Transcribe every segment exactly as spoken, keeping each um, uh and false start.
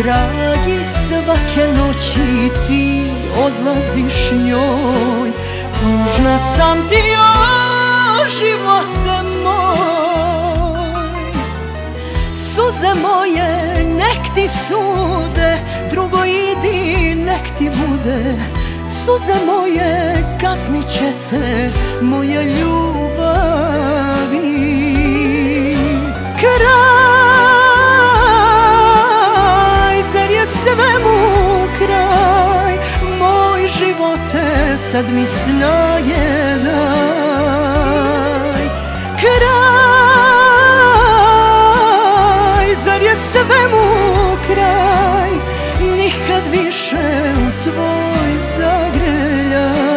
dragi, svake noći ti odlaziš njoj. Tužna sam ti, o živote moj. Suze moje nek ti sude, drugo idi nek ti bude. Suze moje kaznit će te, moje ljubavi. Kraj, zar je svemu kraj? Moj živote, sad mi snage daj. Kraj, zar je svemu kraj? Nikad više u tvoj zagrljaj.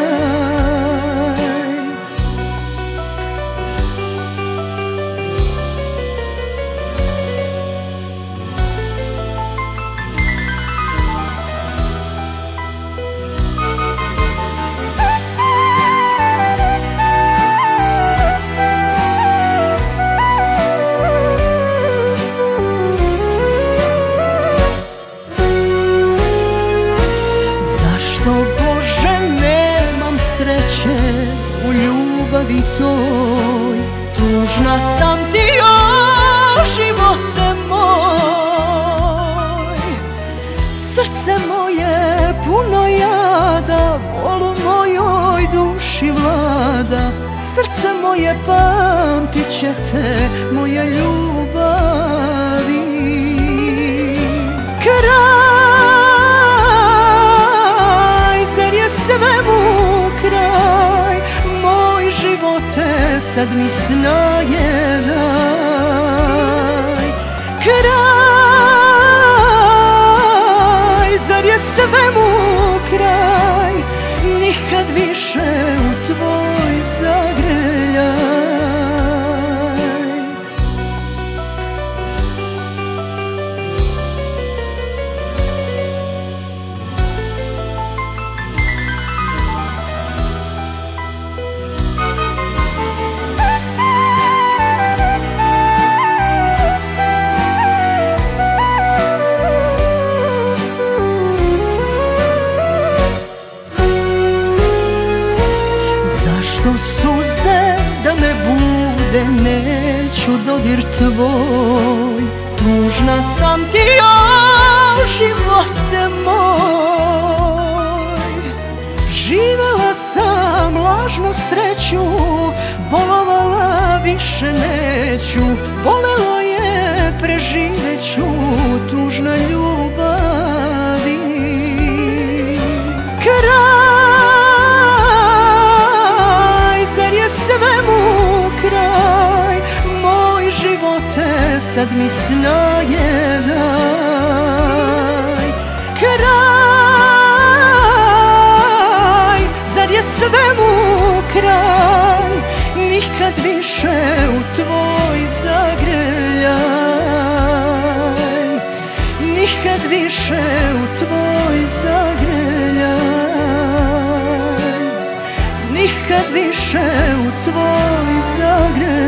Bože, nemam sreće u ljubavi toj. Tužna sam ti, o živote moj. Srce moje puno jada, bol u mojoj duši vlada. Srce moje pamtit će te, moje ljubavi. Svemu kraj, moj živote, sad mi snage daj. Kraj, zar je svemu kraj? Nikad više u tvoj zagrljaj. Zašto suze da me bude, neću dodir tvoj. Tužna sam ti, o živote moj. Živela sam lažnu sreću, bolovala više neću. Bolelo je, preživeću, tužna ljubavi. Svemu kraj, moj živote, sad mi snage daj. Kraj, zar je svemu kraj? Nikad više u tvoj zagrljaj. Nikad više u tvoj zagrljaj. Nikad više u tvoj zagrljaj.